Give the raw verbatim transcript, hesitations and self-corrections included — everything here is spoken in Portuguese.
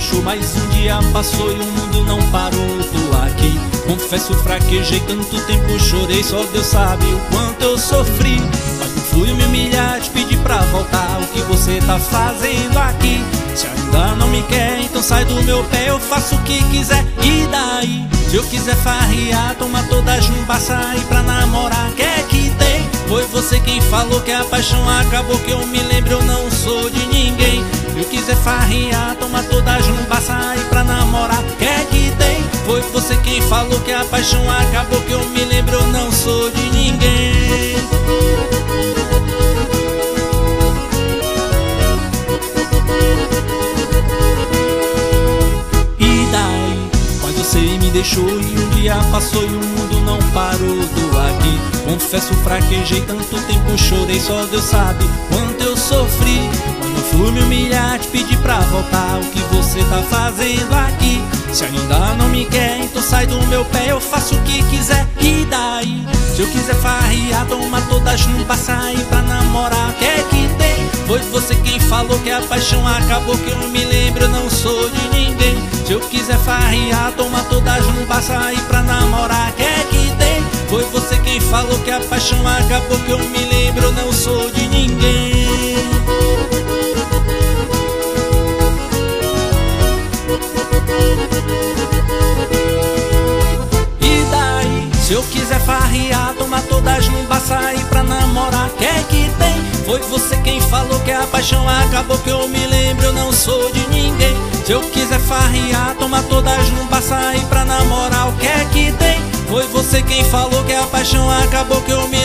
deixou, mas um dia passou e o mundo não parou. Tô aqui, confesso, fraquejei, tanto tempo chorei, só Deus sabe o quanto eu sofri. Mas não fui me humilhar, te pedir pra voltar. O que você tá fazendo aqui? Se ainda não me quer, então sai do meu pé, eu faço o que quiser. E daí? Se eu quiser farrear, toma toda a jumba, sair pra namorar, quer que tem? Foi você quem falou que a paixão acabou, que eu me lembro, eu não sou de ninguém. Se eu quiser farrear, toma toda a jumba, sair pra namorar, quer que tem? Foi você quem falou que a paixão acabou, que eu me lembro, eu não sou de ninguém. E daí? Mas você me deixou e um dia passou e o mundo não parou. Tô aqui, confesso, fraquejei, tanto tempo chorei, só Deus sabe quanto eu sofri. Mas não fui me humilhar, te pedir pra voltar. O que você tá fazendo aqui? Se ainda não me quer, então sai do meu pé, eu faço o que quiser. E daí? Se eu quiser farrear, toma toda a jumba, sair pra namorar, quer que tem? Foi você quem falou que a paixão acabou, que eu me lembro, eu não sou de ninguém. Se eu quiser farrear, toma toda a jumba, sair pra namorar, quer que tem? Foi você quem falou que a paixão acabou, que eu me lembro, eu não sou de ninguém. E daí? Se eu quiser farrear, toma toda a jumba, sair pra namorar, quer que tem? Foi você quem falou que a paixão acabou, que eu me lembro, eu não sou de ninguém. Se eu quiser farrear, toma toda a jumba, sair pra namorar, o que é que tem? Foi você quem falou que a paixão acabou, que eu me